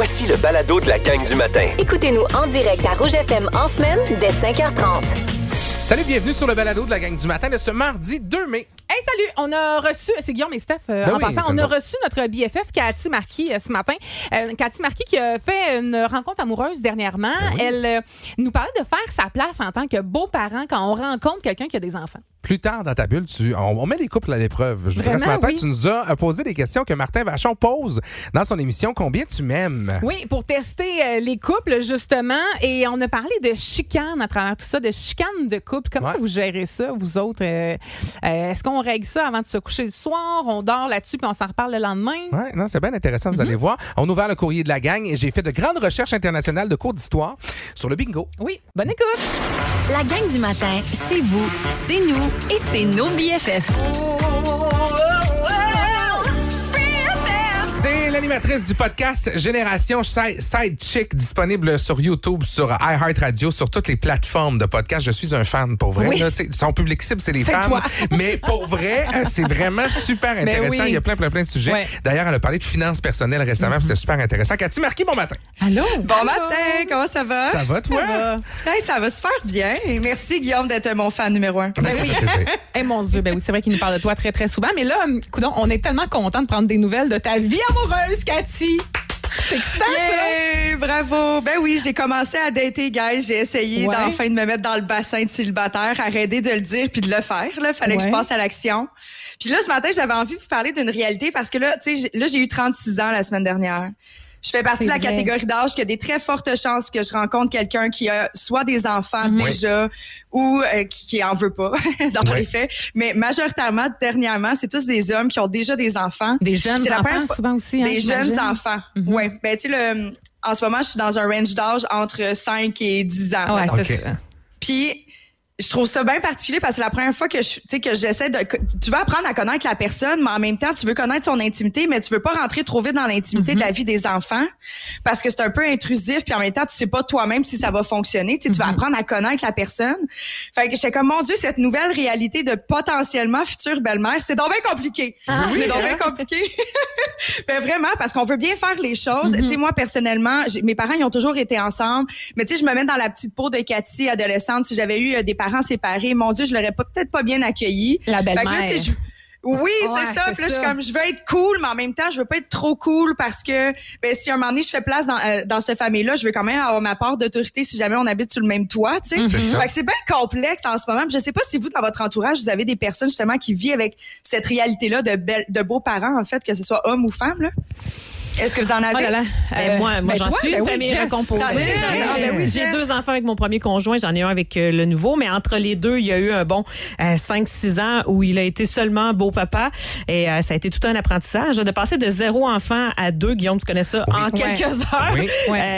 Voici le balado de la gang du matin. Écoutez-nous en direct à Rouge FM en semaine dès 5h30. Salut, bienvenue sur le balado de la gang du matin de ce mardi 2 mai. Hey, salut! On a reçu, c'est Guillaume et Steph en passant, on a reçu notre BFF Cathy Marquis ce matin. Cathy Marquis qui a fait une rencontre amoureuse dernièrement. Elle nous parlait de faire sa place en tant que beau-parent quand on rencontre quelqu'un qui a des enfants. Plus tard dans ta bulle, on met les couples à l'épreuve. Je voudrais ce matin, tu nous as posé des questions que Martin Vachon pose dans son émission. Combien tu m'aimes? Oui, pour tester les couples, justement. Et on a parlé de chicane à travers tout ça, de chicane de couple. Comment vous gérez ça, vous autres? Est-ce qu'on règle ça avant de se coucher le soir? On dort là-dessus puis on s'en reparle le lendemain? Oui, non, c'est bien intéressant, vous allez voir. On a ouvert le courrier de la gang et j'ai fait de grandes recherches internationales de cours d'histoire sur le bingo. Oui, bonne écoute! La gang du matin, c'est vous, c'est nous et c'est nos BFF. C'est l'animatrice du podcast Génération Sidechick, disponible sur YouTube, sur iHeartRadio, sur toutes les plateformes de podcast. Je suis un fan, pour vrai. Oui. Là, son public cible, c'est les femmes. Toi. Mais pour vrai, c'est vraiment super intéressant. Oui. Il y a plein de sujets. Ouais. D'ailleurs, elle a parlé de finances personnelles récemment, puis c'était super intéressant. Cathy Marquis, bon matin. Allô? Bon matin, comment ça va? Ça va, toi? Hey, ça va super bien. Merci, Guillaume, d'être mon fan numéro 1. Ben, ça fait plaisir. Eh mon Dieu, ben oui, c'est vrai qu'il nous parle de toi très, très souvent. Mais là, coudonc, on est tellement contents de prendre des nouvelles de ta vie amoureuse, Cathy. C'est excitant, Yay, bravo. Ben oui, j'ai commencé à dater, guys. J'ai essayé d'enfin de me mettre dans le bassin de célibataire, arrêter de le dire puis de le faire. Là, fallait que je passe à l'action. Puis là, ce matin, j'avais envie de vous parler d'une réalité parce que là, tu sais, j'ai eu 36 ans la semaine dernière. Je fais partie de la catégorie d'âge qui a des très fortes chances que je rencontre quelqu'un qui a soit des enfants déjà ou qui en veut pas dans les faits. Mais majoritairement, dernièrement, c'est tous des hommes qui ont déjà des enfants. Des jeunes C'est enfants, souvent aussi. Des jeunes enfants. Oui. Ben, tu sais, en ce moment, je suis dans un range d'âge entre 5 et 10 ans. Ouais, OK. c'est ça. Puis, je trouve ça bien particulier parce que c'est la première fois que j'essaie de... Tu veux apprendre à connaître la personne, mais en même temps, tu veux connaître son intimité, mais tu veux pas rentrer trop vite dans l'intimité de la vie des enfants parce que c'est un peu intrusif, puis en même temps, tu sais pas toi-même si ça va fonctionner. Tu vas apprendre à connaître la personne. Fait que j'étais comme, mon Dieu, cette nouvelle réalité de potentiellement future belle-mère, c'est donc bien compliqué. C'est donc bien compliqué. Ben vraiment, parce qu'on veut bien faire les choses. Tu sais, moi, personnellement, mes parents, ils ont toujours été ensemble, mais tu sais, je me mets dans la petite peau de Cathy, adolescente. Si j'avais eu des parents séparés, mon Dieu, je l'aurais peut-être pas bien accueilli. La belle-mère. Fait que là, tu sais, oui, c'est ça. Puis là, je suis comme, je veux être cool, mais en même temps, je veux pas être trop cool parce que, ben, si un moment donné, je fais place dans cette famille-là, je veux quand même avoir ma part d'autorité si jamais on habite sur le même toit, tu sais. Fait que c'est bien complexe en ce moment. Je sais pas si vous, dans votre entourage, vous avez des personnes, justement, qui vivent avec cette réalité-là de beaux-parents, en fait, que ce soit homme ou femme, là. Est-ce que vous en avez? Oh là là. Moi, j'en suis une famille recomposée. J'ai 2 enfants avec mon premier conjoint, j'en ai un avec le nouveau, mais entre les deux, il y a eu un bon 5-6 ans où il a été seulement beau-papa et ça a été tout un apprentissage. De passer de 0 enfant à 2, Guillaume, tu connais ça, en quelques heures. Oui.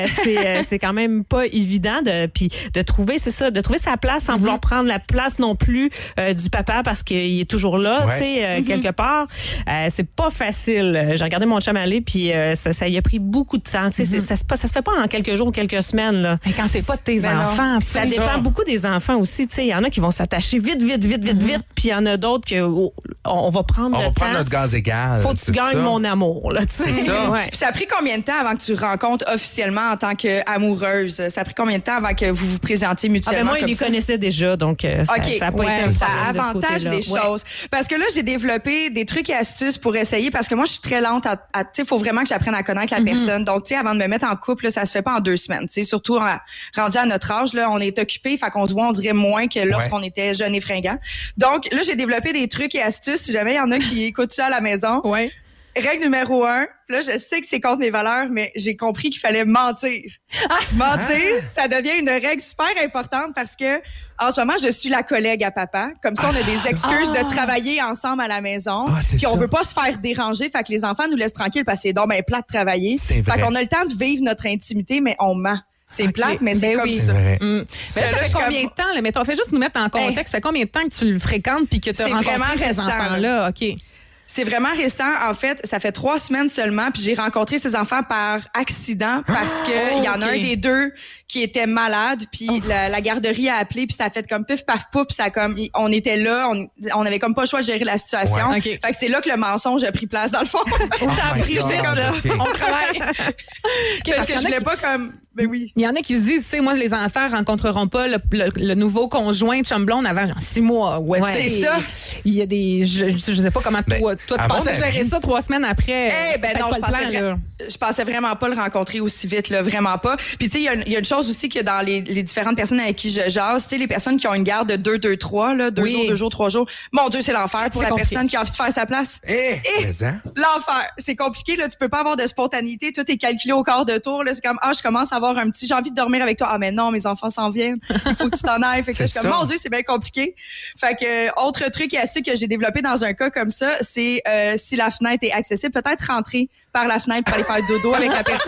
C'est quand même pas évident de trouver, c'est ça, de trouver sa place sans vouloir prendre la place non plus du papa parce qu'il est toujours là, tu sais, quelque part. C'est pas facile. J'ai regardé mon chum aller, puis ça y a pris beaucoup de temps. Ça se fait pas en quelques jours ou quelques semaines. Là. Mais quand c'est pas de tes enfants, ça dépend beaucoup des enfants aussi. Il y en a qui vont s'attacher vite, puis il y en a d'autres que on va prendre le temps. On va prendre notre gaz égal. Faut que tu gagnes mon amour. Là, c'est ça. Ouais. Puis ça a pris combien de temps avant que tu rencontres officiellement en tant qu'amoureuse? Ça a pris combien de temps avant que vous vous présentiez mutuellement? Moi, il les connaissait déjà, donc ça a pas été un ça problème avantage les choses. Parce que là, j'ai développé des trucs et astuces pour essayer, parce que moi, je suis très lente tu sais, faut vraiment que j'apprenne à connaître la personne. Donc, tu sais, avant de me mettre en couple, là, ça se fait pas en 2 semaines. Tu sais, surtout rendu à notre âge, là, on est occupé, fait qu'on se voit, on dirait moins que lorsqu'on était jeune et fringant. Donc, là, j'ai développé des trucs et astuces, si jamais il y en a qui écoutent ça à la maison. Ouais. Règle numéro 1, là, je sais que c'est contre mes valeurs, mais j'ai compris qu'il fallait mentir. Mentir, ça devient une règle super importante parce que, en ce moment, je suis la collègue à papa. Comme ça, on a des excuses de travailler ensemble à la maison. Puis on veut pas se faire déranger, fait que les enfants nous laissent tranquilles parce que c'est donc ben plat de travailler. C'est vrai. Fait qu'on a le temps de vivre notre intimité, mais on ment. C'est plate, mais c'est comme ça. Vrai. Ça fait combien de temps? Mettons, fais juste nous mettre en contexte. Ça fait combien de temps que tu le fréquentes puis que tu as rencontré ces enfants-là? OK. C'est vraiment récent. En fait, ça fait 3 semaines seulement. Puis j'ai rencontré ces enfants par accident parce que il y en a un des deux qui était malade. Puis la garderie a appelé. Puis ça a fait comme pif, paf, pouf. Puis ça comme, on était là. On avait comme pas le choix de gérer la situation. Ouais. Fait que c'est là que le mensonge a pris place dans le fond. Ça a pris, j'étais comme là. On travaille. Parce que je voulais pas comme... Ben oui. Il y en a qui se disent, tu sais, moi, les enfants rencontreront pas le nouveau conjoint de chum blonde avant genre 6 mois. Ouais, c'est ça. Il y a des... Je sais pas comment toi tu pensais gérer ça 3 semaines après. Non, je pensais vraiment pas le rencontrer aussi vite, là, vraiment pas. Puis tu sais, il y a une chose aussi que dans les différentes personnes avec qui je jase, tu sais, les personnes qui ont une garde de 2, 2, 3, là, 2 jours, 2 jours, 3 jours. Mon Dieu, c'est l'enfer pour la personne qui a envie de faire sa place. L'enfer. C'est compliqué, là. Tu peux pas avoir de spontanéité. Tout est calculé au quart de tour, là. C'est comme, je commence à avoir un petit, j'ai envie de dormir avec toi. Ah, mais non, mes enfants s'en viennent. Il faut que tu t'en ailles. Fait que là, je suis comme, mon Dieu, c'est bien compliqué. Fait que, autre truc et astuce que j'ai développé dans un cas comme ça, c'est, si la fenêtre est accessible, peut-être rentrer par la fenêtre pour aller faire dodo avec la personne.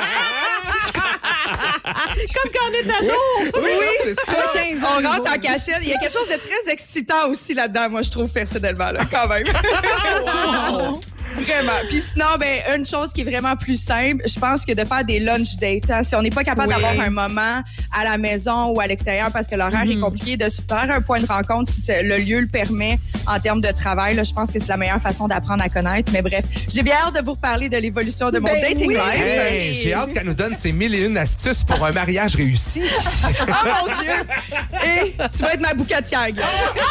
Comme quand on est ado. Oui, c'est ça. 15 ans, on rentre en cachette. Il y a quelque chose de très excitant aussi là-dedans, moi, je trouve, personnellement, là, quand même. Wow. Vraiment. Puis sinon, une chose qui est vraiment plus simple, je pense que de faire des lunch dates. Hein. Si on n'est pas capable d'avoir un moment à la maison ou à l'extérieur parce que l'horaire est compliqué, de se faire un point de rencontre si le lieu le permet en termes de travail, là, je pense que c'est la meilleure façon d'apprendre à connaître. Mais bref, j'ai bien hâte de vous reparler de l'évolution de mon dating life. Hey, j'ai hâte qu'elle nous donne ses 1001 astuces pour un mariage réussi. Oh mon Dieu! Et tu vas être ma boucatière, Guillaume.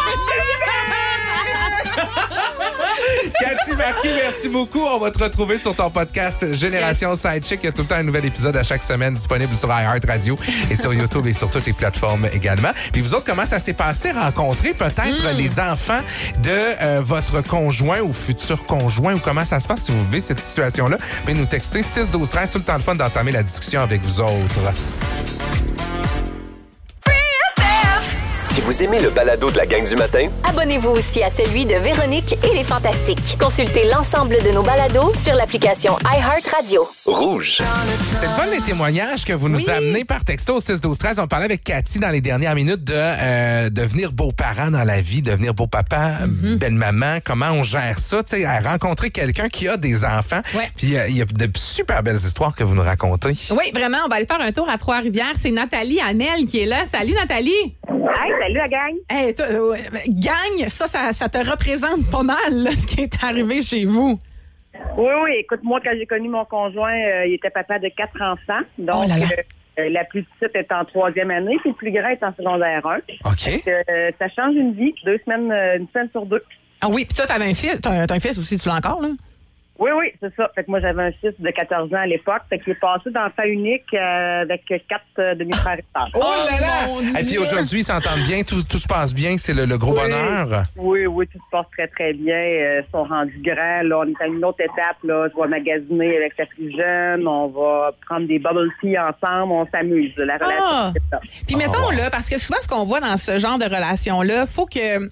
Cathy Marquis, merci beaucoup. On va te retrouver sur ton podcast Génération Sidechick. Il y a tout le temps un nouvel épisode à chaque semaine disponible sur iHeartRadio et sur YouTube et sur toutes les plateformes également. Puis vous autres, comment ça s'est passé? Rencontrer peut-être les enfants de votre conjoint ou futur conjoint ou comment ça se passe si vous vivez cette situation-là? Vous pouvez nous texter 6-12-13. Tout le temps le fun d'entamer la discussion avec vous autres. Si vous aimez le balado de la gang du matin, Abonnez-vous aussi à celui de Véronique et les Fantastiques. Consultez l'ensemble de nos balados sur l'application iHeartRadio. rouge. C'est le fun les témoignages que vous nous amenez par texto au 6-12-13. On parlait avec Cathy dans les dernières minutes de devenir beau-parent dans la vie, devenir beau-papa, belle-maman, comment on gère ça, tu sais, à rencontrer quelqu'un qui a des enfants. Ouais. Puis il y a de super belles histoires que vous nous racontez. Oui, vraiment, on va aller faire un tour à Trois-Rivières. C'est Nathalie Hamel qui est là. Salut Nathalie! Hey, salut la gang! Hey, gang, ça te représente pas mal, là, ce qui est arrivé chez vous. Oui, écoute, moi, quand j'ai connu mon conjoint, il était papa de 4 enfants. Donc, la plus petite est en 3e année, puis le plus grand est en secondaire 1. OK. Ça change une vie, une semaine sur 2. Ah oui, puis toi, t'avais un fils. T'as un fils aussi, tu l'as encore, là? Oui, c'est ça. Fait que moi, j'avais un fils de 14 ans à l'époque. Fait qu'il est passé d'enfant unique avec 4 demi-frères et sœurs. Oh là là! Et puis aujourd'hui, ils s'entendent bien, tout se passe bien, c'est le gros bonheur. Oui, tout se passe très, très bien. Ils sont rendus grands. Là, on est à une autre étape. Là. Je vais magasiner avec la plus jeune. On va prendre des bubble tea ensemble. On s'amuse. La relation, c'est ça. Puis mettons, là, parce que souvent, ce qu'on voit dans ce genre de relation-là, faut que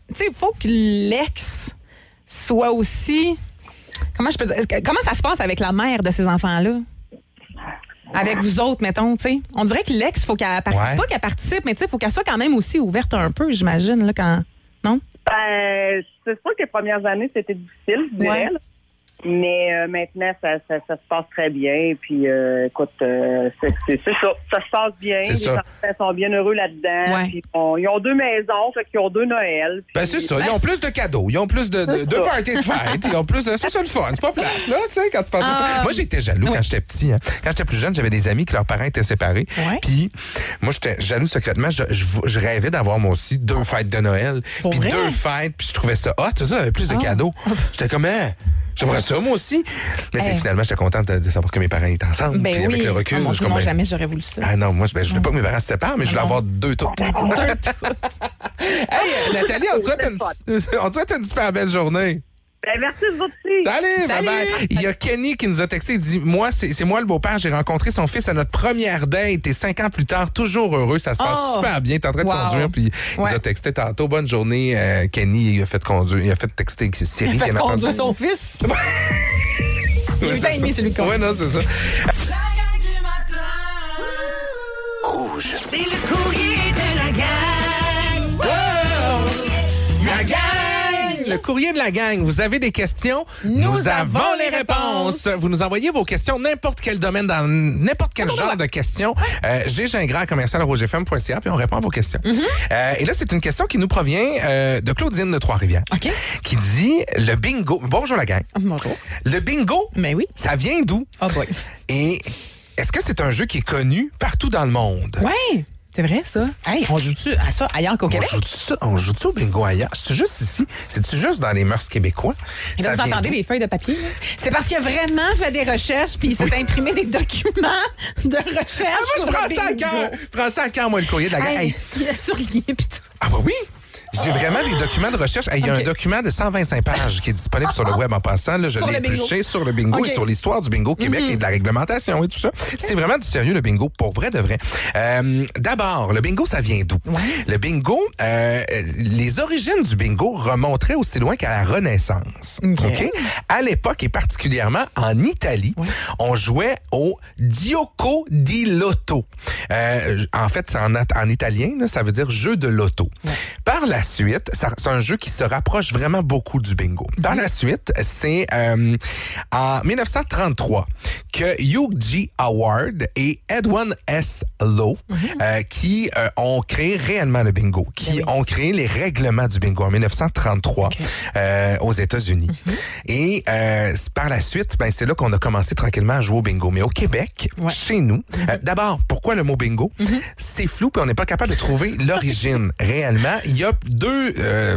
l'ex soit aussi... Comment ça se passe avec la mère de ces enfants-là? Avec vous autres, mettons, tu sais. On dirait que l'ex, faut qu'elle participe, pas qu'elle participe, mais tu sais, faut qu'elle soit quand même aussi ouverte un peu, j'imagine, là, quand... Non? C'est sûr que les premières années, c'était difficile, je dirais. Mais maintenant, ça se passe très bien. Puis, écoute, c'est ça. Ça se passe bien. Les enfants sont bien heureux là-dedans. Ouais. Puis, ils ont 2 maisons, fait qu'ils ont 2 Noëls. Puis, c'est ça. Ils ont plus de cadeaux. Ils ont plus de parties de fête. Ils ont plus de... C'est le fun. C'est pas plate, là, tu sais, quand tu penses à ça. Moi, j'étais jaloux quand j'étais petit. Hein. Quand j'étais plus jeune, j'avais des amis que leurs parents étaient séparés. Ouais. Puis, moi, j'étais jaloux secrètement. Je rêvais d'avoir, moi aussi, 2 fêtes de Noël. Puis 2 fêtes. Puis, je trouvais ça hot. C'est ça, j'avais plus de cadeaux. J'étais comme, j'aimerais ça, moi aussi. Mais finalement, j'étais contente de savoir que mes parents étaient ensemble. Ben puis avec le recul, jamais j'aurais voulu ça. Ah non, moi, je voulais pas que mes parents se séparent, mais je voulais avoir 2 toutes. Hey, Nathalie, on te souhaite une super belle journée. Ben, merci vous aussi. Salut, bye-bye. Il y a Kenny qui nous a texté. Il dit, moi, c'est moi le beau-père. J'ai rencontré son fils à notre première date et 5 ans plus tard, toujours heureux. Ça se passe super bien. T'es en train de conduire. Puis il nous a texté tantôt. Bonne journée, Kenny. Il a fait conduire. Il a fait texter Siri. Il a fait conduire son fils. Il a eu aimé celui de conduire. Oui, non, c'est ça. Rouge. C'est le courrier de la gang. La gang! le courrier de la gang. Vous avez des questions? Nous avons les réponses. Vous nous envoyez vos questions, n'importe quel domaine, dans n'importe quel genre de questions. ggingras@rougefm.ca, puis on répond à vos questions. Et là, c'est une question qui nous provient de Claudine de Trois-Rivières. OK. Qui dit, le bingo... Bonjour la gang. Bonjour. Le bingo, Mais oui. ça vient d'où? Oh boy. Et est-ce que c'est un jeu qui est connu partout dans le monde? Ouais. C'est vrai, ça. Hey, on joue-tu à ça ailleurs qu'au Québec? On joue-tu au bingo ailleurs? C'est juste ici? C'est-tu juste dans les mœurs québécois? Et là, vous entendez les feuilles de papier? Là? C'est parce qu'il a vraiment fait des recherches puis il s'est imprimé des documents de recherche. Ah, moi, je prends ça à cœur. Je prends ça à cœur, moi, le courrier de la gang. Hey, il a surligné puis tout. Ah, bah oui! J'ai vraiment des documents de recherche. Il y a un document de 125 pages qui est disponible sur le web en passant. Là, je l'ai épluché sur le bingo et sur l'histoire du bingo au Québec et de la réglementation et tout ça. C'est vraiment du sérieux, le bingo, pour vrai de vrai. D'abord, le bingo, ça vient d'où? Le bingo, les origines du bingo remonteraient aussi loin qu'à la Renaissance. Okay? À l'époque, et particulièrement en Italie, on jouait au Gioco di Lotto. En fait, en italien, là, ça veut dire jeu de loto. Par la suite, c'est un jeu qui se rapproche vraiment beaucoup du bingo. Par la suite, c'est en 1933 que Hugh G. Howard et Edwin S. Lowe qui ont créé réellement le bingo, qui ont créé les règlements du bingo en 1933 aux États-Unis. Et par la suite, ben, c'est là qu'on a commencé tranquillement à jouer au bingo. Mais au Québec, chez nous, d'abord, pourquoi le mot bingo? C'est flou et on n'est pas capable de trouver l'origine réellement. Il y a deux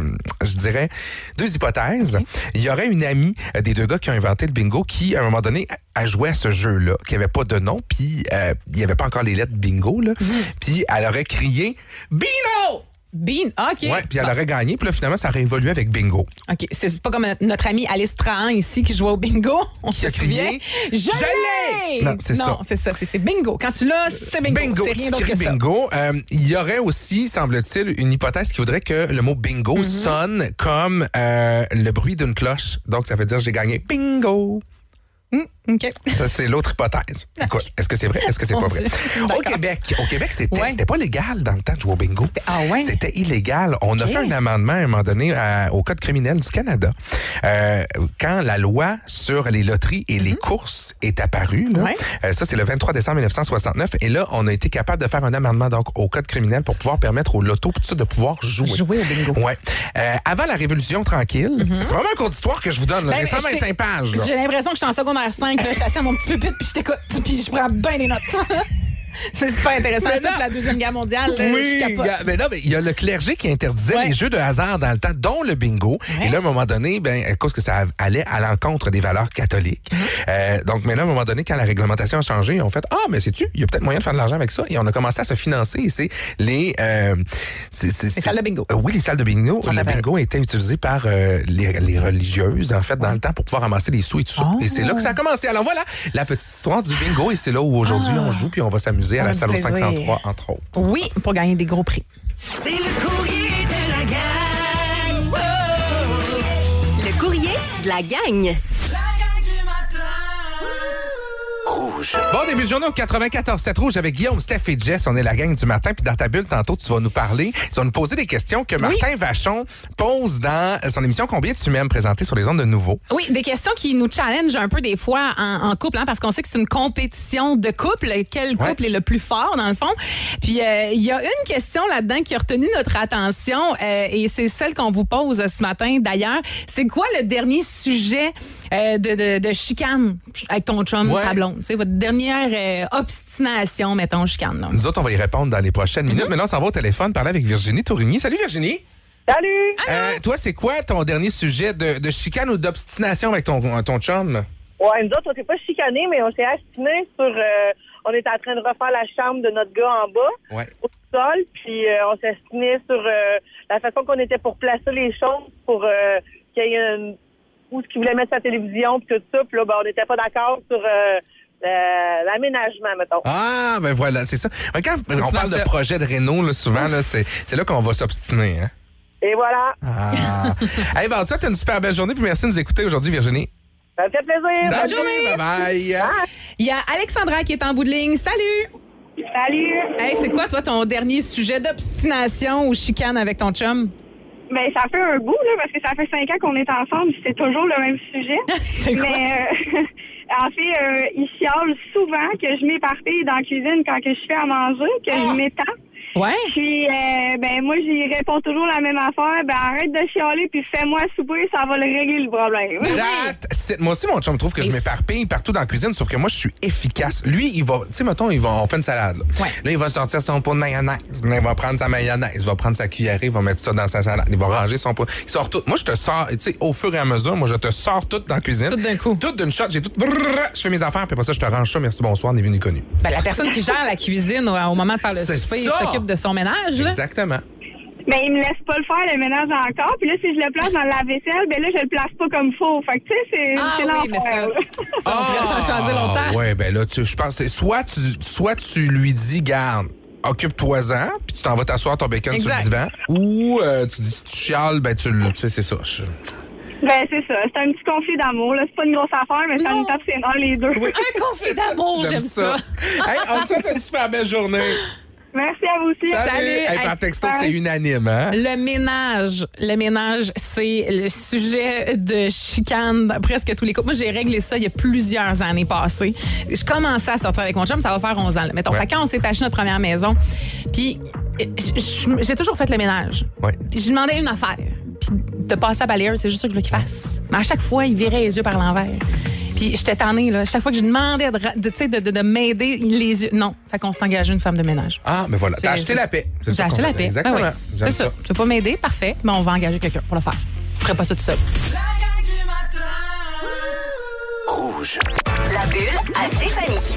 hypothèses. Il y aurait une amie des deux gars qui ont inventé le bingo qui, à un moment donné, a joué à ce jeu-là, qui n'avait pas de nom, puis il n'y avait pas encore les lettres bingo, là. Puis elle aurait crié « Bino! » OK. Ouais, puis elle aurait gagné, puis là, finalement, ça aurait évolué avec bingo. OK. C'est pas comme notre amie Alice Trahan ici qui jouait au bingo. On se souvient. Je l'ai! Non, c'est ça. Non, c'est ça. C'est bingo. Quand tu l'as, c'est bingo. Bingo, c'est rien d'autre que bingo. Il y aurait aussi, semble-t-il, une hypothèse qui voudrait que le mot bingo sonne comme le bruit d'une cloche. Donc, ça veut dire j'ai gagné bingo. OK. Ça, c'est l'autre hypothèse. Écoute, est-ce que c'est vrai? Est-ce que c'est pas vrai? Au Québec, c'était pas légal dans le temps de jouer au bingo. C'était illégal. On a fait un amendement à un moment donné au Code criminel du Canada. Quand la loi sur les loteries et les courses est apparue, là, ça, c'est le 23 décembre 1969. Et là, on a été capable de faire un amendement donc, au Code criminel pour pouvoir permettre aux lotos tout ça, de pouvoir jouer. Jouer au bingo. Ouais. Avant la Révolution tranquille, c'est vraiment un cours d'histoire que je vous donne. Là. J'ai 125 pages. Là. J'ai l'impression que je suis en secondaire 5. Là, je suis assis à mon petit pupitre puis je t'écoute puis je prends bien des notes. C'est super intéressant, ça, pour la Deuxième Guerre mondiale. Oui, je capote. Mais non, mais il y a le clergé qui interdisait les jeux de hasard dans le temps, dont le bingo. Et là, à un moment donné, à cause que ça allait à l'encontre des valeurs catholiques. Donc, mais là, à un moment donné, quand la réglementation a changé, on fait mais sais-tu, il y a peut-être moyen de faire de l'argent avec ça. Et on a commencé à se financer. Et c'est les salles de bingo. Oui, les salles de bingo. Le bingo était utilisé par les religieuses, en fait, dans le temps, pour pouvoir ramasser les sous et tout ça. Et c'est là que ça a commencé. Alors voilà, la petite histoire du bingo. Et c'est là où aujourd'hui, on joue puis on va s'amuser à la salle au 503, entre autres. Oui, pour gagner des gros prix. C'est le courrier de la gang. Oh! Le courrier de la gang. Rouge. Bon début de journée au 94.7 Rouge avec Guillaume, Steph et Jess. On est la gang du matin. Puis dans ta bulle, tantôt, tu vas nous parler. Tu vas nous poser des questions que Martin Vachon pose dans son émission Combien tu m'aimes, présentée sur les ondes de Nouveau. Oui, des questions qui nous challengent un peu des fois en couple, parce qu'on sait que c'est une compétition de couple. Quel couple est le plus fort, dans le fond? Puis, il y a une question là-dedans qui a retenu notre attention et c'est celle qu'on vous pose ce matin. D'ailleurs, c'est quoi le dernier sujet de chicane avec ton chum, ta blonde? C'est votre dernière obstination, mettons, chicane. Là. Nous autres, on va y répondre dans les prochaines minutes. Mais là, on s'en va au téléphone parler avec Virginie Tourigny. Salut, Virginie. Salut! Toi, c'est quoi ton dernier sujet de chicane ou d'obstination avec ton chum? Ouais, nous autres, on s'est pas chicanés, mais on s'est astinés sur... on était en train de refaire la chambre de notre gars en bas, au sol, puis on s'est astinés sur la façon qu'on était pour placer les choses, pour qu'il y ait une... où ce qu'il voulait mettre sa télévision, puis tout ça, puis là, on n'était pas d'accord sur... l'aménagement, mettons. Ah, ben voilà, c'est ça. Quand on parle de projet de réno, là, souvent, là, c'est là qu'on va s'obstiner. Hein? Et voilà. Ah. Hey, ben, tu as une super belle journée, puis merci de nous écouter aujourd'hui, Virginie. Ça me fait plaisir. Bonne journée. Bye-bye. Il y a Alexandra qui est en bout de ligne. Salut. Salut. Hey, c'est quoi, toi, ton dernier sujet d'obstination ou chicane avec ton chum? Ben, ça fait un bout, là, parce que ça fait 5 ans qu'on est ensemble, c'est toujours le même sujet. C'est quoi? Mais, en fait, il chiale souvent que je m'éparpille dans la cuisine quand que je fais à manger, que je m'étends. Ouais. Puis, moi, j'y réponds toujours la même affaire. Ben, arrête de chialer, puis fais-moi souper, ça va le régler le problème. Moi aussi, mon chum trouve que je m'éparpille partout dans la cuisine, sauf que moi, je suis efficace. Lui, il va, tu sais, mettons, on fait une salade. Là. Ouais. Là, il va sortir son pot de mayonnaise. Là, il va prendre sa mayonnaise, il va prendre sa cuillerée, il va mettre ça dans sa salade. Il va ranger son pot. Il sort tout. Moi, je te sors, tu sais, au fur et à mesure, moi, je te sors tout dans la cuisine. Tout d'un coup. Tout d'une shot. J'ai tout. Je fais mes affaires, puis après ça, je te range ça. Merci, bonsoir, ni vu ni connu. Ben, la personne qui gère la cuisine au moment de faire le C'est souper, il ça. s'occupe de son ménage. Là. Exactement. Ben, il me laisse pas le faire, le ménage encore. Puis là, si je le place dans le lave-vaisselle, ben là, je le place pas comme faut. Fait que, tu sais, c'est oui, mais ça, l'enfer, là. on pourrait s'en changer longtemps. Ouais, ben là, je pense que soit tu lui dis, garde, occupe-toi-en, puis tu t'en vas t'asseoir ton bacon Exact. sur le divan, ou tu dis, si tu chiales, ben tu sais, c'est ça. Ben, c'est ça. C'est un petit conflit d'amour, là. C'est pas une grosse affaire, mais ça nous tape ses nerfs, les deux. Un conflit d'amour, j'aime ça. Hey, on te souhaite une super belle journée. Merci à vous aussi. Salut. Hey, par texto, c'est unanime, hein? Le ménage, c'est le sujet de chicane dans presque tous les couples. Moi, j'ai réglé ça il y a plusieurs années passées. Je commençais à sortir avec mon chum, ça va faire 11 ans. Là. Mettons, Ouais. fait, quand on s'est acheté notre première maison, puis j'ai toujours fait le ménage. Ouais. Je lui demandais une affaire. Puis de passer à balayeuse, c'est juste ça que je veux qu'il fasse. Mais à chaque fois, il virait les yeux par l'envers. Puis j'étais tannée, là. Chaque fois que je lui demandais de m'aider, les yeux. Non. Fait qu'on s'est engagé une femme de ménage. Ah, mais voilà. C'est- T'as acheté la paix. C'est J'ai ça acheté qu'on la fait. paix. Exactement. Ben oui. J'aime C'est ça. Tu veux pas m'aider? Parfait. Mais on va engager quelqu'un pour le faire. Je ferais pas ça tout seul. Rouge. La bulle à Stéphanie.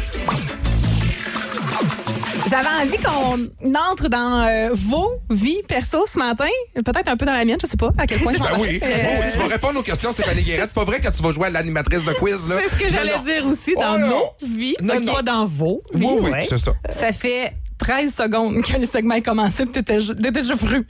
J'avais envie qu'on entre dans vos vies perso ce matin. Peut-être un peu dans la mienne, je sais pas à quel point. Ben oui. Tu vas répondre aux questions, Stéphanie Guérette. C'est pas vrai que tu vas jouer à l'animatrice de quiz, là. C'est ce que j'allais dire aussi dans nos vies, pas dans vos vies. Oui, ouais. c'est ça. Ça fait 13 secondes que le segment a commencé, puis t'étais déjà fru.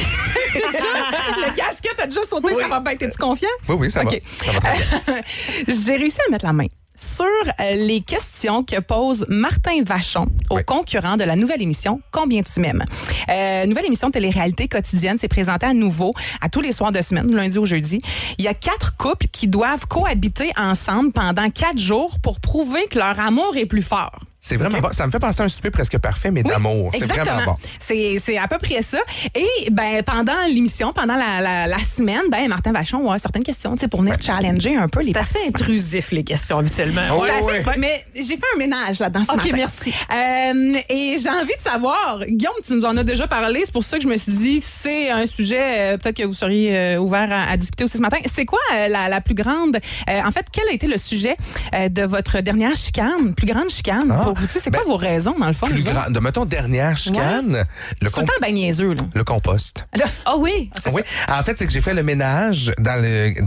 Le casquette a déjà sauté, ça va bien. T'es-tu confiant? Oui, ça OK. va. Ça va très bien. J'ai réussi à mettre la main sur les questions que pose Martin Vachon aux concurrents de la nouvelle émission Combien tu m'aimes. Nouvelle émission de télé-réalité quotidienne, c'est présenté à nouveau à tous les soirs de semaine, du lundi au jeudi. Il y a 4 couples qui doivent cohabiter ensemble pendant 4 jours pour prouver que leur amour est plus fort. C'est vraiment bon. Ça me fait penser à un souper presque parfait, mais d'amour. C'est Exactement. vraiment bon. C'est à peu près ça. Et ben pendant l'émission, pendant la semaine, ben Martin Vachon va avoir certaines questions, tu sais, pour venir challenger un peu les C'est assez participants. intrusif, les questions, habituellement. Oui, C'est assez- oui. Mais j'ai fait un ménage là-dedans ce OK, matin. merci. Et j'ai envie de savoir, Guillaume, tu nous en as déjà parlé, c'est pour ça que je me suis dit que c'est un sujet, peut-être que vous seriez ouvert à discuter aussi ce matin. C'est quoi la plus grande... en fait, quel a été le sujet de votre dernière chicane, plus grande chicane pour vous? Tu sais, c'est quoi vos raisons, dans le fond? Plus vous autres? grand. De, mettons, dernière chicane, C'est tout le temps ben niaiseux, là. le compost. Ah oui? Oui. En fait, c'est que j'ai fait le ménage dans le.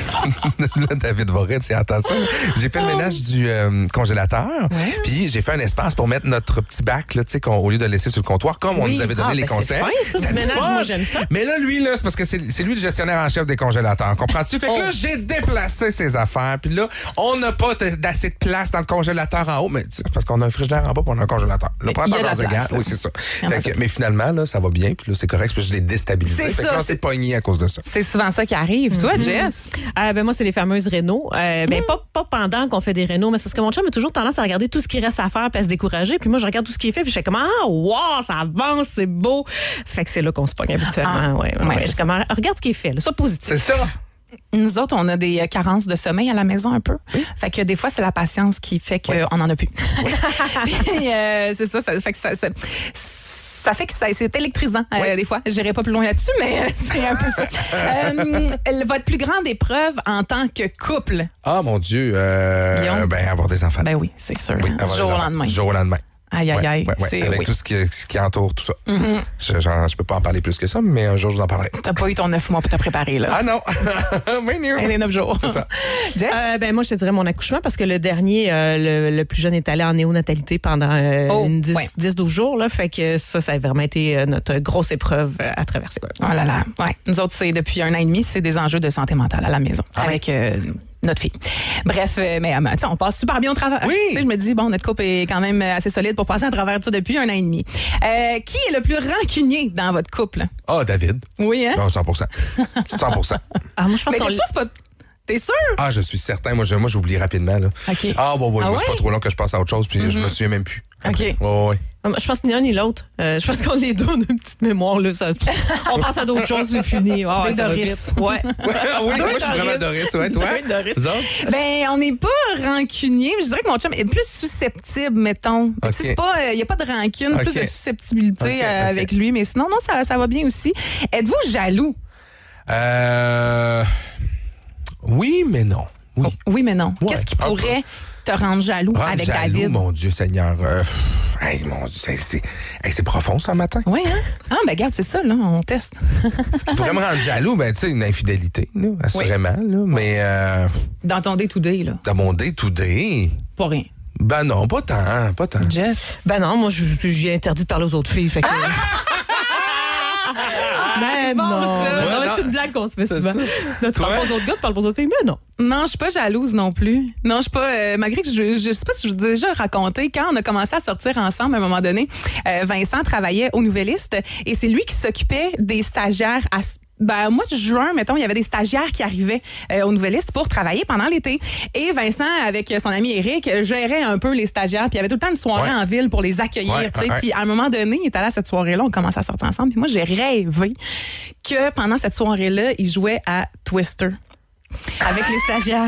Là, David Vorel, tu entends ça. J'ai fait le ménage du congélateur. Puis j'ai fait un espace pour mettre notre petit bac, là, tu sais, au lieu de le laisser sur le comptoir, comme on nous avait donné les conseils. C'est fin, ça, C'était du ménage. fun. Moi, j'aime ça. Mais là, lui, là, c'est parce que c'est lui le gestionnaire en chef des congélateurs. Comprends-tu? Fait que là, j'ai déplacé ses affaires. Puis là, on n'a pas d'assez de place dans le congélateur en haut. Mais c'est parce qu'on a un frigidaire en bas pour on a un congélateur. Le Mais prend il y a pas la dans place, là. Oui, c'est ça. Il y en a Fait que, mais finalement, là, ça va bien. Puis là, c'est correct. Puis je l'ai déstabilisé. C'est Fait que ça, là, on c'est- s'est pogné à cause de ça. C'est souvent ça qui arrive. Toi, Jess? Ben moi, c'est les fameuses rénaux. Ben pas pendant qu'on fait des rénaux, mais c'est parce que mon chum a toujours tendance à regarder tout ce qui reste à faire puis à se décourager. Puis moi, je regarde tout ce qui est fait puis je fais comme wow, ça avance, c'est beau. Fait que c'est là qu'on se pogne habituellement. Ouais, ouais, Je c'est suis comme, regarde ce qui est fait, là, sois positif. C'est ça. Nous autres, on a des carences de sommeil à la maison un peu. Fait que des fois, c'est la patience qui fait qu'on en a plus. Puis, c'est ça fait que ça fait que c'est électrisant des fois. J'irai pas plus loin là-dessus, mais c'est un peu ça. Votre plus grande épreuve en tant que couple? Ah, mon Dieu. Guillaume? Ben, avoir des enfants. Ben oui, c'est sûr. Oui, hein. avoir Du des jour au enfants. lendemain. Du jour au lendemain. Aïe, aïe, aïe. Ouais. C'est- Avec oui. tout ce qui entoure tout ça. Je peux pas en parler plus que ça, mais un jour, je vous en parlerai. T'as pas eu ton 9 mois pour te préparer, là. Ah non! Mais non. Elle est 9 jours. C'est ça. Jess? Ben moi, je te dirais mon accouchement parce que le dernier, le plus jeune est allé en néonatalité pendant 10-12 jours. Là, fait que ça a vraiment été notre grosse épreuve à traverser. Oh là là. Ouais. Nous autres, c'est depuis 1 an et demi, c'est des enjeux de santé mentale à la maison. Avec notre fille. Bref, mais on passe super bien au travail. Oui. Je me dis, bon, notre couple est quand même assez solide pour passer à travers ça depuis 1 an et demi. Qui est le plus rancunier dans votre couple? Ah, David. Oui, hein? Non, 100%. 100%. Ah, moi, je pense Mais qu'on ça, c'est pas... T'es sûr? Ah, je suis certain. Moi, j'oublie rapidement. Là. OK. Ah, bon, Ah moi, ouais? c'est pas trop long que je passe à autre chose, puis je me souviens même plus. OK. Ouais. Je pense que ni un ni l'autre. Je pense qu'on les deux, on a une petite mémoire. Là, on pense à d'autres choses, c'est fini. Ah, Des ça va Doris. vite. Ouais. Oui, moi, je suis vraiment Doris. Ouais, toi? Deux Doris. Vous autres? Ben, on n'est pas rancunier, mais je dirais que mon chum est plus susceptible, mettons. OK. Tu sais, c'est pas, il n'y a pas de rancune, OK. plus de susceptibilité OK. avec lui, mais sinon, non, ça va bien aussi. Êtes-vous jaloux? Oui, mais non. Oui. Oui, mais non. Ouais, Qu'est-ce qui un pourrait te rendre jaloux Rendre avec jaloux, David? mon Dieu Seigneur. Mon Dieu, c'est profond ça matin. Oui, hein? Ah, ben, regarde, c'est ça, là, on teste. Ce qui pourrait me rendre jaloux, ben, tu sais, une infidélité, là, assurément. Là, mais Dans ton day-to-day, là. dans mon day-to-day, Pas rien. ben non, pas tant. Jess? Ben non, moi, j'ai interdit de parler aux autres filles. Fait que... Ben bon, non. ça. Ben non, Ouais, c'est une blague qu'on se fait souvent. ça. Là, tu parles pas aux autres gars, tu parles pas aux autres filles, mais non. Non, je suis pas jalouse non plus. Non, je suis pas. Malgré que je sais pas si je vous ai déjà raconté, quand on a commencé à sortir ensemble à un moment donné, Vincent travaillait au Nouvelliste et c'est lui qui s'occupait des stagiaires au mois de juin, mettons, il y avait des stagiaires qui arrivaient au Nouvelliste pour travailler pendant l'été. Et Vincent, avec son ami Eric, gérait un peu les stagiaires. Puis il y avait tout le temps une soirée en ville pour les accueillir. Ouais, tu sais. ouais. Puis à un moment donné, il est allé à cette soirée-là, on commençait à sortir ensemble. Puis moi, j'ai rêvé que pendant cette soirée-là, il jouait à Twister. Avec les stagiaires.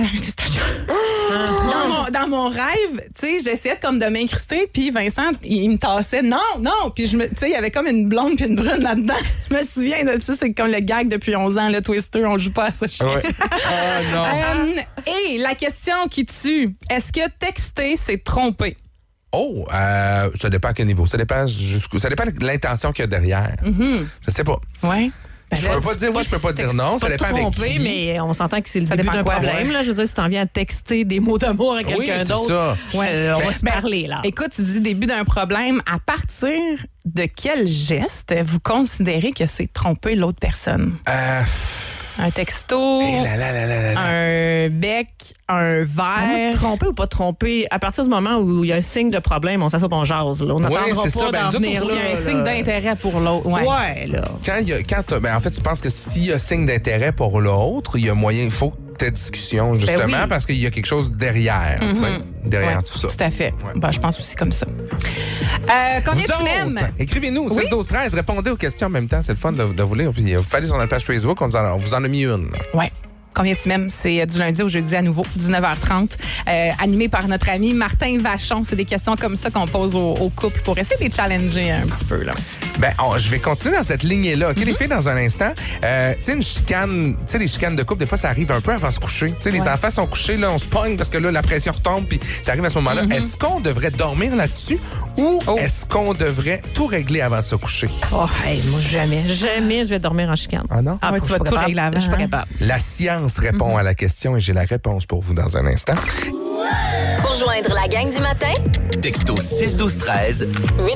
Dans mon rêve, tu sais, j'essayais comme de m'incruster, puis Vincent, il me tassait. Non! Puis tu sais, il y avait comme une blonde puis une brune là-dedans. Je me souviens de ça, c'est comme le gag depuis 11 ans, le Twister, on joue pas à ça. Ouais. Ah non. Et la question qui tue, est-ce que texter, c'est tromper? Oh, ça dépend à quel niveau. Ça dépend de l'intention qu'il y a derrière. Je sais pas. Ouais. Je peux pas dire oui, je peux pas dire non. Ça dépend avec tromper, qui. mais on s'entend que c'est le Ça début dépend d'un quoi, problème. ouais. Là. Je veux dire, si t'en viens à texter des mots d'amour à Oui, quelqu'un c'est d'autre, ça. on va se parler, là. Écoute, tu dis début d'un problème. À partir de quel geste vous considérez que c'est tromper l'autre personne? Un texto, Eh là là là là là. un bec, un verre. Tromper ou pas tromper, à partir du moment où il y a un signe de problème, on s'assoit, on jase. Là. On n'attendra c'est pas ça. Ben, d'en nous autres venir aussi, là. Il y a un là. signe d'intérêt pour l'autre. Ouais, là. En fait, tu penses que s'il y a signe d'intérêt pour l'autre, il y a moyen, il faut que tu aies discussion, justement, oui. parce qu'il y a quelque chose derrière, tu sais, derrière Ouais, tout ça. Tout à fait. Ouais. Ben, je pense aussi comme ça. Combien Vous tu m'aimes? autres, écrivez-nous, 16 12 13, répondez aux questions en même temps, c'est le fun de vous lire. Puis vous fallait sur notre page Facebook, on vous en a mis une. Ouais. Combien tu m'aimes? C'est du lundi au jeudi à nouveau, 19h30. Animé par notre ami Martin Vachon. C'est des questions comme ça qu'on pose au couple pour essayer de les challenger un petit peu. Là. Ben, je vais continuer dans cette lignée-là. OK, les filles, dans un instant. Tu sais, une chicane, tu sais, les chicanes de couple, des fois, ça arrive un peu avant de se coucher. Tu sais, les enfants sont couchés, là, on se pogne parce que là, la pression retombe, puis ça arrive à ce moment-là. Est-ce qu'on devrait dormir là-dessus ou est-ce qu'on devrait tout régler avant de se coucher? Oh, hey, moi, jamais je vais dormir en chicane. Ah non? Ouais, tu vas tout régler avant. Je suis pas capable. La science répond à la question et j'ai la réponse pour vous dans un instant. Pour joindre la gang du matin, Texto 6 12 13.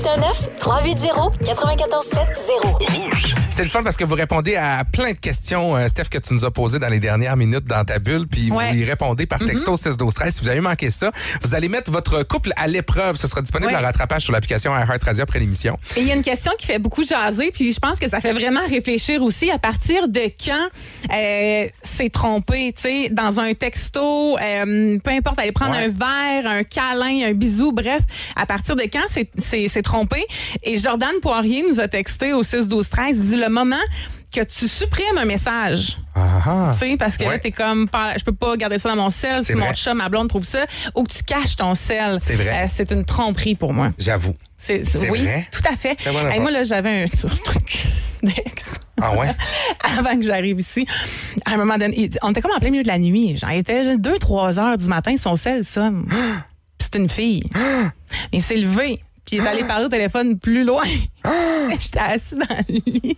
819-380-9470. Rouge. C'est le fun parce que vous répondez à plein de questions, Steph, que tu nous as posées dans les dernières minutes dans ta bulle, puis vous y répondez par texto 6 12 13. Si vous avez manqué ça, vous allez mettre votre couple à l'épreuve. Ce sera disponible en rattrapage sur l'application iHeartRadio après l'émission. Et il y a une question qui fait beaucoup jaser, puis je pense que ça fait vraiment réfléchir aussi à partir de quand c'est trompé, tu sais, dans un texto, peu importe, aller prendre un verre, un câlin, un bisou, bref, à partir de quand c'est trompé. Et Jordan Poirier nous a texté au 6-12-13, il dit le moment que tu supprimes un message. Tu sais, parce que là, t'es comme, je peux pas garder ça dans mon sel si mon chum, ma blonde trouve ça, ou que tu caches ton sel. C'est vrai. C'est une tromperie pour moi. J'avoue. C'est vrai? Oui, tout à fait. Très bonne réponse. Moi, là, j'avais un truc d'ex. Ah ouais? Avant que j'arrive ici. À un moment donné, on était comme en plein milieu de la nuit. Genre, il était 2-3 heures du matin, son sel sonne. Puis c'est une fille. Il s'est levé. Puis il est allé parler au téléphone plus loin. J'étais assis dans le lit.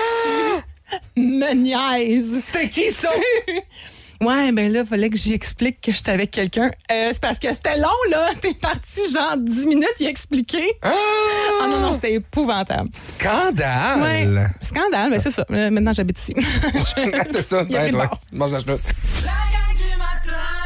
Me niaise. C'est qui ça? Ouais, ben là, fallait que j'y explique que j'étais avec quelqu'un. C'est parce que c'était long, là. T'es parti genre 10 minutes y expliquer. Ah non, c'était épouvantable. Scandale! Ouais. Scandale, mais c'est ça. Maintenant, j'habite ici. C'est ça, Il a pris le toi. bord. Mange la chenoute. La gang du matin.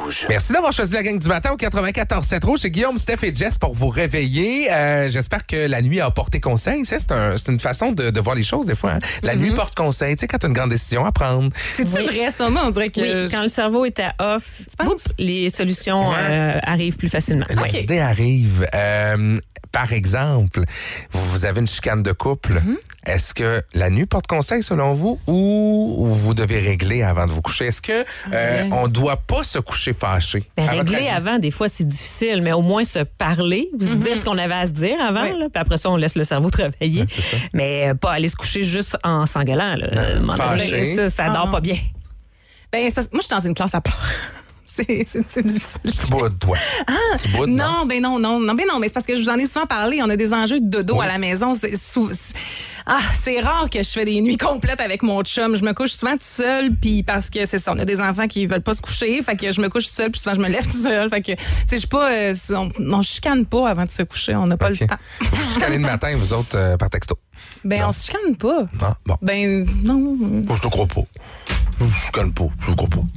Merci d'avoir choisi la gang du matin au 94.7 Rouge. C'est Guillaume, Steph et Jess pour vous réveiller. J'espère que la nuit a porté conseil. C'est une façon de voir les choses des fois. Hein? La nuit porte conseil. Tu sais, quand tu as une grande décision à prendre. C'est-tu vrai, ça? Moi, on dirait que... Oui, quand le cerveau est à off, les solutions arrivent plus facilement. Les idées arrivent. Par exemple, vous avez une chicane de couple. Est-ce que la nuit porte conseil selon vous ou vous devez régler avant de vous coucher? Est-ce que on doit pas se coucher fâché? Régler avant, des fois, c'est difficile, mais au moins se parler, se dire ce qu'on avait à se dire avant, là, puis après ça, on laisse le cerveau travailler. Mais pas aller se coucher juste en s'engueulant. Fâché. Ça dort pas bien. Ben, c'est parce que moi, je suis dans une classe à part. C'est difficile. Tu bois de toi. Tu bois de non, mais c'est parce que je vous en ai souvent parlé. On a des enjeux de dodo à la maison. C'est rare que je fais des nuits complètes avec mon chum. Je me couche souvent toute seule, puis parce que c'est ça, on a des enfants qui veulent pas se coucher, fait que je me couche toute seule, puis souvent je me lève toute seule. Fait que, tu sais, je suis pas, on chicane pas avant de se coucher. On n'a pas le temps. Vous chicanez le matin, vous autres, par texto? Ben, on se chicane pas. Non, bon. Ben, non. Je te crois pas. Je chicane pas. Je te crois pas.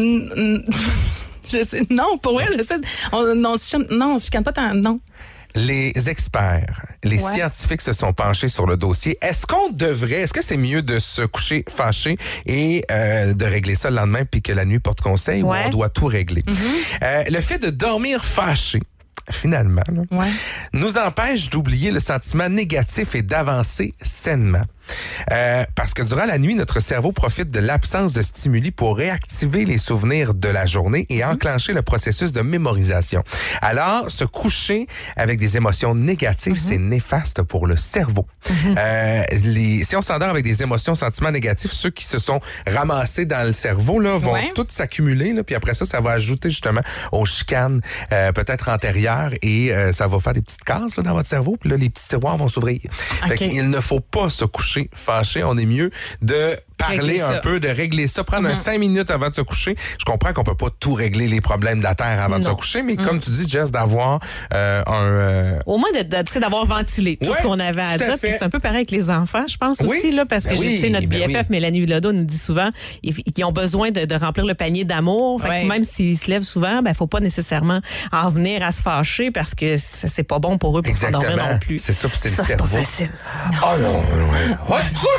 Je sais, non, pour vrai, je sais. On se chicane pas tant. Non. Les experts, les scientifiques se sont penchés sur le dossier. Est-ce que c'est mieux de se coucher fâché et de régler ça le lendemain puis que la nuit porte conseil ou on doit tout régler? Le fait de dormir fâché, finalement, nous empêche d'oublier le sentiment négatif et d'avancer sainement. Parce que durant la nuit, notre cerveau profite de l'absence de stimuli pour réactiver les souvenirs de la journée et enclencher le processus de mémorisation. Alors, se coucher avec des émotions négatives, c'est néfaste pour le cerveau. Si on s'endort avec des émotions, sentiments négatifs, ceux qui se sont ramassés dans le cerveau là, vont tous s'accumuler, là, puis après ça va ajouter justement aux chicanes peut-être antérieures et ça va faire des petites cases là, dans votre cerveau, puis là, les petits tiroirs vont s'ouvrir. Fait qu'il ne faut pas se coucher fâché, on est mieux de parler un peu, de régler ça, prendre 5 minutes avant de se coucher. Je comprends qu'on peut pas tout régler les problèmes de la Terre avant de se coucher, mais comme tu dis, Jess, d'avoir au moins d'avoir ventilé tout ce qu'on avait à dire. Puis c'est un peu pareil avec les enfants, je pense aussi, là, parce que notre BFF, Mélanie Bilodeau, nous dit souvent ils ont besoin de remplir le panier d'amour. Fait que même s'ils se lèvent souvent, ben faut pas nécessairement en venir à se fâcher parce que c'est pas bon pour eux pour s'endormir non plus. C'est ça, c'est le cerveau. C'est pas facile. Oh non,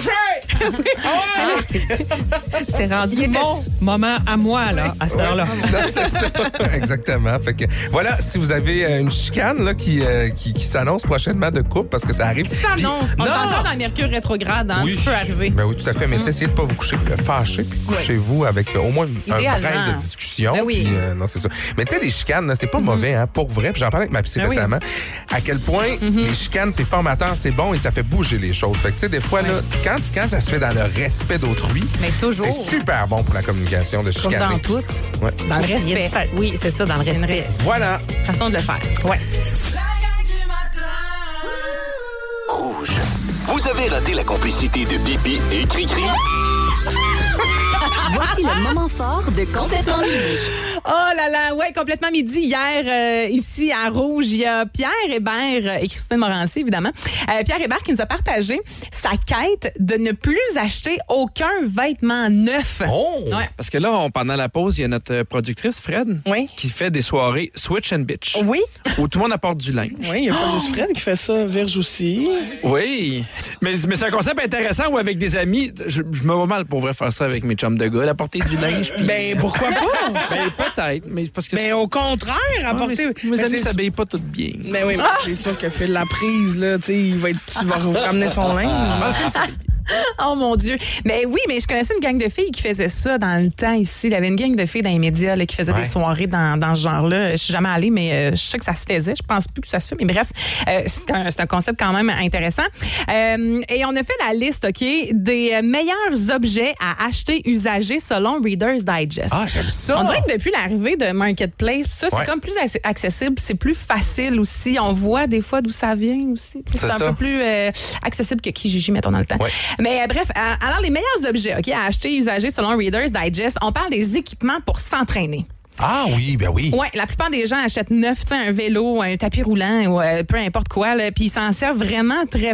c'est rendu mon moment à moi, là, à cette heure-là. C'est ça, exactement. Fait que, voilà, si vous avez une chicane là, qui s'annonce prochainement de couple, parce que ça arrive. S'annonce. On est encore dans le Mercure rétrograde, hein? Ça peut arriver. Ben oui, tout à fait. Mais essayez de pas vous coucher fâché, puis couchez-vous avec au moins un brin de discussion. Ben oui. Puis, non, c'est ça. Mais tu sais, les chicanes, c'est pas mauvais, hein, pour vrai. Puis j'en parlais avec ma psy récemment. À quel point les chicanes, c'est formateur, c'est bon et ça fait bouger les choses. Fait que tu sais, des fois, là, quand ça se fait dans le respect d'autrui, mais toujours. C'est super bon pour la communication de chicaner. Dans tout. Ouais. Dans le respect. Oui, c'est ça, dans le respect. Voilà. Façon de le faire. Ouais. Rouge. Vous avez raté la complicité de Pipi et Cricri? Voici le moment fort de Complètement Midi. Oh là là, ouais, Complètement Midi. Hier, ici à Rouge, il y a Pierre Hébert et Christine Morancy, évidemment. Pierre Hébert qui nous a partagé sa quête de ne plus acheter aucun vêtement neuf. Oh! Ouais. Parce que là, pendant la pause, il y a notre productrice, Fred, qui fait des soirées Switch and Bitch. Oui. Où tout le monde apporte du linge. Oui, il n'y a pas juste Fred qui fait ça, Virge aussi. Oui. Mais c'est un concept intéressant où avec des amis, je me vois mal pour vrai faire ça avec mes chums de gars, apporter du linge. Puis... Ben, pourquoi pas? Ben, peut-être. Mais parce que... Ben, au contraire, apporter. Mes amis s'habillent pas toutes bien. Ben oui, mais c'est sûr que fait la prise, là, tu sais, tu vas ramener son linge. Oh mon Dieu. Mais oui, mais je connaissais une gang de filles qui faisait ça dans le temps ici. Il y avait une gang de filles dans les médias là, qui faisaient des soirées dans ce genre-là. Je suis jamais allée, mais je sais que ça se faisait. Je pense plus que ça se fait. Mais bref, c'est un concept quand même intéressant. Et on a fait la liste, OK, des meilleurs objets à acheter usagés selon Reader's Digest. Ah, j'aime ça. On dirait que depuis l'arrivée de Marketplace, ça, c'est comme plus accessible, c'est plus facile aussi. On voit des fois d'où ça vient aussi. C'est un peu plus accessible que Kijiji, mettons, dans le temps. Ouais. Mais bref, alors les meilleurs objets à acheter usagés selon Reader's Digest, on parle des équipements pour s'entraîner. Ah oui, ben oui. Oui, la plupart des gens achètent neuf, un vélo, un tapis roulant ou peu importe quoi, puis ils s'en servent vraiment très peu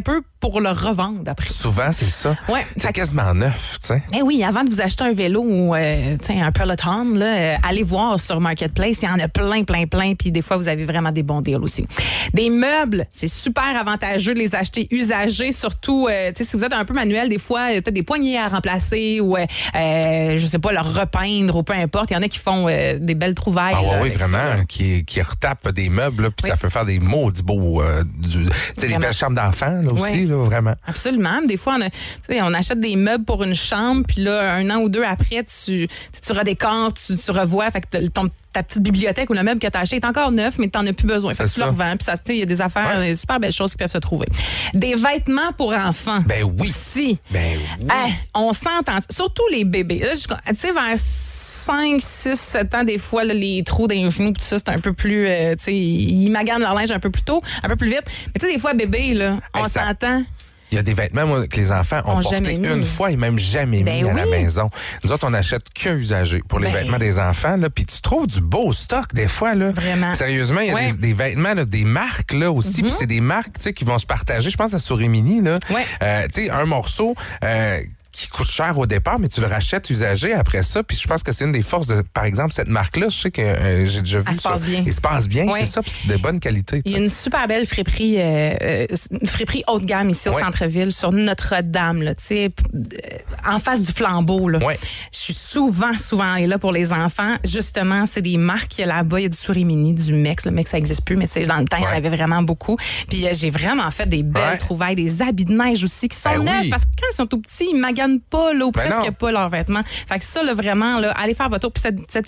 pour le revendre après. Souvent, c'est ça. Ouais. C'est quasiment neuf, tu sais. Mais oui, avant de vous acheter un vélo ou un Peloton, là, allez voir sur Marketplace. Il y en a plein. Puis des fois, vous avez vraiment des bons deals aussi. Des meubles, c'est super avantageux de les acheter usagés, surtout si vous êtes un peu manuel, des fois, peut-être des poignées à remplacer ou, je sais pas, leur repeindre ou peu importe. Il y en a qui font des belles trouvailles. Ah oui, là, vraiment, qui retapent des meubles, puis ça peut faire des maudits beaux... des belles chambres d'enfants, là, aussi, là, vraiment. Absolument. Des fois, on achète des meubles pour une chambre, puis là, 1 an ou 2 après, tu redécores, tu revois, fait que ta petite bibliothèque ou le meuble que tu as acheté est encore neuf, mais tu n'en as plus besoin. Fait que tu le revends, puis il y a des affaires, des super belles choses qui peuvent se trouver. Des vêtements pour enfants. Ben oui. Si. Ben oui. On s'entend, surtout les bébés. Tu sais, vers 5, 6, 7 ans, des fois, là, les trous dans les genoux, tout ça, c'est un peu plus, ils maganent leur linge un peu plus tôt, un peu plus vite. Mais tu sais, des fois, bébé, là, on s'entend. Il y a des vêtements, moi, que les enfants ont porté une fois et même jamais mis à la maison. Nous autres, on n'achète qu'un usagé pour les vêtements des enfants. Puis tu trouves du beau stock des fois. Là. Vraiment. Sérieusement, il y a des vêtements, là, des marques là aussi. Puis c'est des marques qui vont se partager. Je pense à Souris Mini. Là. Un morceau... qui coûte cher au départ, mais tu le rachètes usagé après ça. Puis je pense que c'est une des forces de, par exemple, cette marque-là. Je sais que j'ai déjà vu ça. Il se passe bien, c'est ça, puis c'est de bonne qualité. Il y a une super belle friperie haut de gamme ici au centre-ville, sur Notre-Dame, là, en face du Flambeau. Là. Je suis souvent là pour les enfants. Justement, c'est des marques là-bas. Il y a du Souris Mini, du Mex. Le Mex, ça n'existe plus, mais dans le temps, il y en avait vraiment beaucoup. Puis j'ai vraiment fait des belles trouvailles, des habits de neige aussi qui sont neufs, parce que quand ils sont tout petits, ils maganent pas, là, ou presque pas leurs vêtements. Fait que ça, là, vraiment, là, allez faire votre tour. Puis cette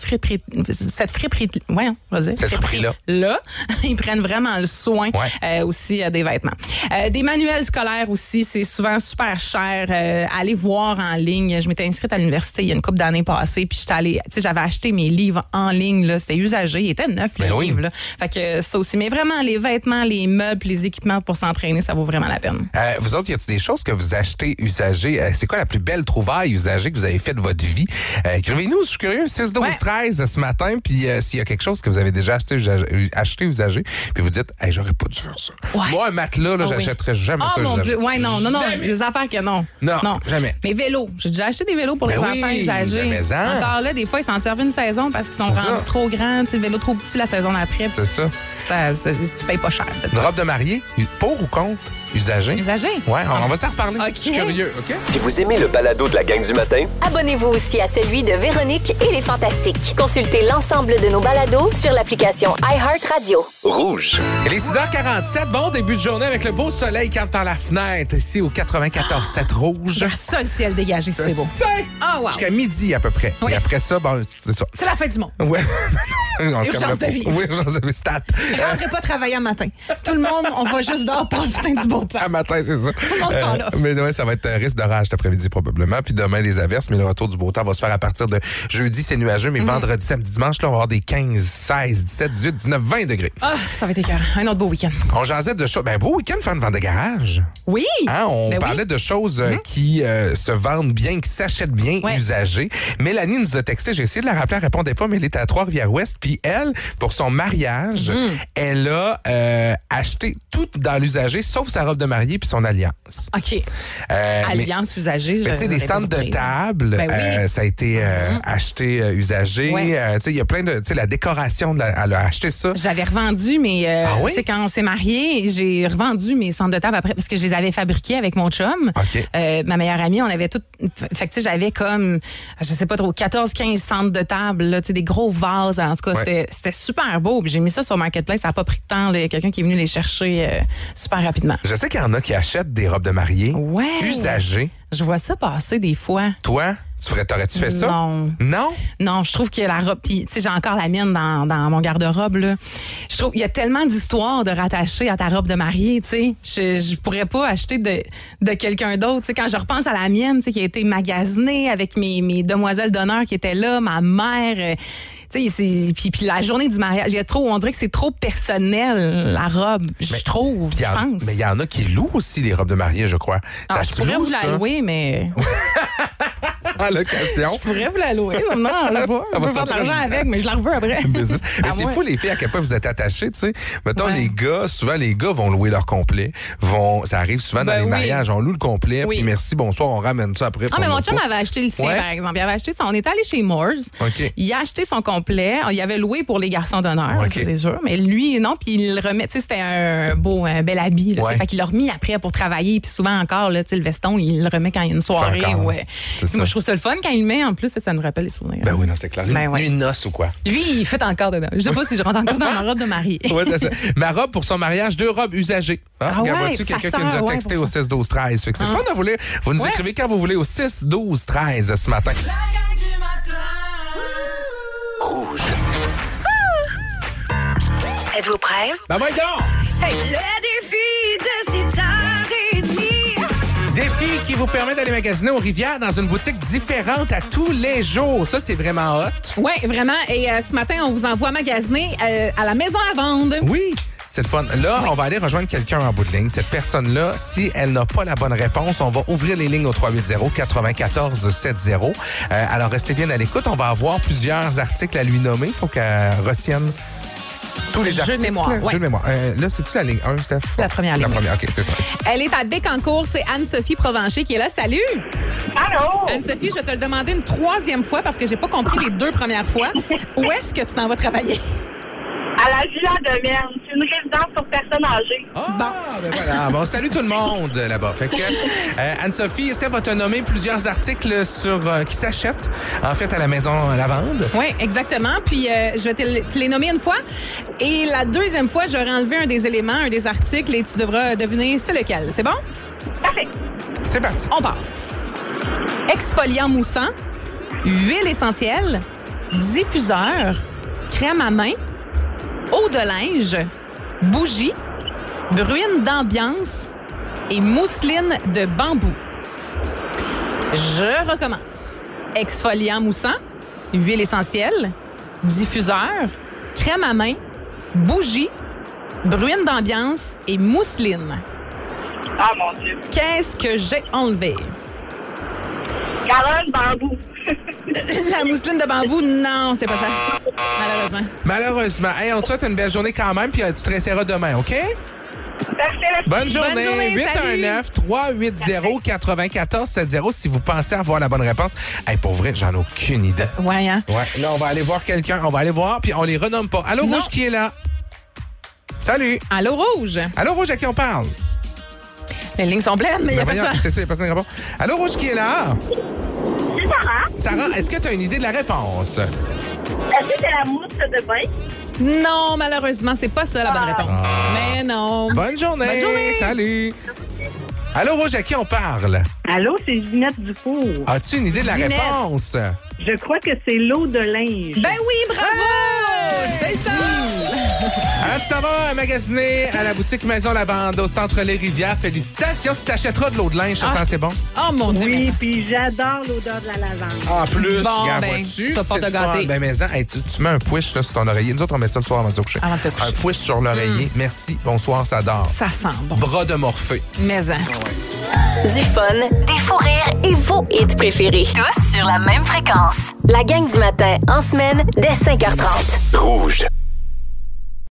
friperie-là, ils prennent vraiment le soin aussi des vêtements. Des manuels scolaires aussi, c'est souvent super cher. Allez voir en ligne. Je m'étais inscrite à l'université il y a une couple d'années passées, puis j'avais acheté mes livres en ligne, là. C'était usagé. Ils étaient neufs, les livres, là. Fait que ça aussi. Mais vraiment, les vêtements, les meubles, les équipements pour s'entraîner, ça vaut vraiment la peine. Vous autres, y a-t-il des choses que vous achetez usagées? C'est quoi la plus belle trouvaille usagée que vous avez fait de votre vie? Écrivez-nous, je suis curieux, 6-12-13 ce matin, puis s'il y a quelque chose que vous avez déjà acheté usagé, puis vous dites, hey, j'aurais pas dû faire ça. Moi, un matelas, là, j'achèterais jamais ça. Mon Dieu, non, des affaires que non. Non, jamais. Mais vélos, j'ai déjà acheté des vélos pour les enfants usagés. Encore là, des fois, ils s'en servent une saison parce qu'ils sont rendus trop grands, le vélo trop petit la saison d'après. C'est ça. Tu payes pas cher. Une robe de mariée, pour ou contre? Usagé? Ouais, on va s'en reparler. Okay. Je suis curieux, OK? Si vous aimez le balado de la gang du matin, abonnez-vous aussi à celui de Véronique et les Fantastiques. Consultez l'ensemble de nos balados sur l'application iHeartRadio. Rouge. Il est 6h47, bon début de journée avec le beau soleil qui entre par la fenêtre ici au 94.7 Rouge. Ça, le ciel dégagé, c'est beau. Wow. Jusqu'à midi à peu près. Et après ça, c'est ça. C'est la fin du monde. Ouais. Urgence de vie. Oui, urgence de vie. Stat. Rentrez pas travailler un matin. Tout le monde, on va juste dehors profiter du beau temps. Un matin, c'est ça. Tout le monde s'en offre. Mais ouais, ça va être un risque d'orage cet après-midi probablement. Puis demain, les averses. Mais le retour du beau temps va se faire à partir de jeudi, c'est nuageux. Mais vendredi, samedi, dimanche, là, on va avoir des 15, 16, 17, 18, 19, 20 degrés. Ça va être écœurant. Un autre beau week-end. On jasait de choses. Beau week-end, faire une vente de garage. Oui. On parlait de choses qui se vendent bien, qui s'achètent bien, usagées. Mélanie nous a texté. J'ai essayé de la rappeler. Elle répondait pas, mais elle était à Trois-Rivières-Ouest. Puis elle, pour son mariage, elle a acheté tout dans l'usager, sauf sa robe de mariée puis son alliance. OK. Alliance usagée. Tu sais, des centres de table, ça a été acheté usagé. Tu sais, il y a plein de... Tu sais, la décoration, elle a acheté ça. J'avais revendu, mais tu sais, quand on s'est mariés, j'ai revendu mes centres de table après parce que je les avais fabriqués avec mon chum. Ma meilleure amie, on avait tout... Fait que tu sais, j'avais comme, je sais pas trop, 14-15 centres de table, là, tu sais, des gros vases. En tout cas, c'était super beau. Puis j'ai mis ça sur Marketplace. Ça n'a pas pris de temps. Il y a quelqu'un qui est venu les chercher super rapidement. Je sais qu'il y en a qui achètent des robes de mariée usagées. Je vois ça passer des fois. Toi, t'aurais-tu fait ça? Non. Non? Non, je trouve que la robe... Puis, tu sais, j'ai encore la mienne dans mon garde-robe, là. Je trouve qu'il y a tellement d'histoires de rattacher à ta robe de mariée, tu sais. Je pourrais pas acheter de quelqu'un d'autre. Tu sais, quand je repense à la mienne, tu sais, qui a été magasinée avec mes demoiselles d'honneur qui étaient là, ma mère... Puis la journée du mariage, on dirait que c'est trop personnel, la robe, je pense. Mais il y en a qui louent aussi les robes de mariée, je crois. Je pourrais vous la louer, mais... en location. Je pourrais vous la louer. Non, je veux pas. Je veux faire de l'argent avec, mais je la reveux après. Mais c'est fou, les filles, à quel point vous êtes attachées, tu sais. Mettons, les gars, souvent, les gars vont louer leur complet. Ça arrive souvent dans les mariages. On loue le complet, puis merci, bonsoir, on ramène ça après. Ah, mais mon chum avait acheté le sien, par exemple. Il avait acheté on est allé chez Moores. Il a acheté son complet. Il avait loué pour les garçons d'honneur, c'est sûr. Mais lui, non, puis il le remet. Tu sais, c'était un bel habit. Fait qu'il l'a remis après pour travailler. Puis souvent encore, là, le veston, il le remet quand il y a une soirée. Moi, je trouve ça le fun quand il le met. En plus, ça nous rappelle les souvenirs. Ben oui, non, c'est clair. Une noce ou quoi? Lui, il fait encore dedans. Je sais pas si je rentre encore dans ma robe de mariée. Ma robe pour son mariage, 2 robes usagées. Vois-tu quelqu'un qui nous a texté au 6-12-13. Fait que c'est le fun à vous lire. Vous nous écrivez quand vous voulez au 6-12-13 ce matin. Rouge. Êtes-vous prêts? Ben voyons donc! Hey, le défi de 6h30. Défi qui vous permet d'aller magasiner aux Rivières dans une boutique différente à tous les jours. Ça, c'est vraiment hot. Oui, vraiment. Et ce matin, on vous envoie magasiner à la maison à vendre. Oui. C'est le fun. Là, on va aller rejoindre quelqu'un en bout de ligne. Cette personne-là, si elle n'a pas la bonne réponse, on va ouvrir les lignes au 380-9470. Alors, restez bien à l'écoute. On va avoir plusieurs articles à lui nommer. Il faut qu'elle retienne tous les articles. Jeu de mémoire. Jeu de mémoire. Là, c'est-tu la ligne 1, Steph? La première ligne. La première, OK, c'est ça. Elle est à Bécancour. C'est Anne-Sophie Provencher qui est là. Salut! Allô? Anne-Sophie, je vais te le demander une 3e fois parce que j'ai pas compris les 2 premières fois. Où est-ce que tu t'en vas travailler? À la Villa de Merne. C'est une résidence pour personnes âgées. Ben voilà. Bon, salut tout le monde là-bas. Fait que Anne-Sophie, Steph va te nommer plusieurs articles qui s'achètent, en fait, à la maison Lavande. Oui, exactement. Puis, je vais te les nommer une fois. Et la 2e fois, j'aurai enlevé un des éléments, un des articles, et tu devras deviner c'est lequel. C'est bon? Parfait. C'est parti. On part. Exfoliant moussant, huile essentielle, diffuseur, crème à main, eau de linge, bougie, bruine d'ambiance et mousseline de bambou. Je recommence. Exfoliant moussant, huile essentielle, diffuseur, crème à main, bougie, bruine d'ambiance et mousseline. Ah, mon Dieu. Qu'est-ce que j'ai enlevé? Caroline bambou. La mousseline de bambou, non, c'est pas ça. Malheureusement. Malheureusement. Hey, on te souhaite une belle journée quand même, puis tu te réessayeras demain, OK? Parfait. Bonne journée. 819-380-9470 si vous pensez avoir la bonne réponse. Hey, pour vrai, j'en ai aucune idée. Ouais, hein? Ouais. Là, on va aller voir quelqu'un. On va aller voir, puis on les renomme pas. Allô, Rouge, qui est là? Salut. Allô, Rouge. Allô, Rouge, à qui on parle? Les lignes sont pleines, mais il n'y a pas de ça. C'est ça, il n'y a pas de réponse. Allô, Rouge, qui est là? C'est Sarah. Sarah, est-ce que tu as une idée de la réponse? Est-ce que c'est la mousse de bain? Non, malheureusement, c'est pas ça la bonne réponse. Mais non. Bonne journée. Bonne journée. Salut. Allô, Rouge, à qui on parle? Allô, c'est Ginette Dufour. As-tu une idée de la réponse? Je crois que c'est l'eau de linge. Ben oui, bravo! C'est ça! Alors, tu t'en vas magasiner à la boutique Maison Lavande au centre Les Rivières. Félicitations, tu t'achèteras de l'eau de linge, ça sent c'est bon? Oh mon Dieu! Oui, puis j'adore l'odeur de la lavande. En plus, bon, regarde, ben, vois-tu? ça porte gâter. Ben, mais hey, tu mets un push là, sur ton oreiller. Nous autres, on met ça le soir avant de te coucher. Avant de te coucher. Un push sur l'oreiller. Merci, bonsoir, ça dort. Ça sent bon. Bras de Morphée. Mais hein. Du fun, des fous rires et vos hits préférés. Tous sur la même fréquence. La gang du matin, en semaine, dès 5h30. Rouge.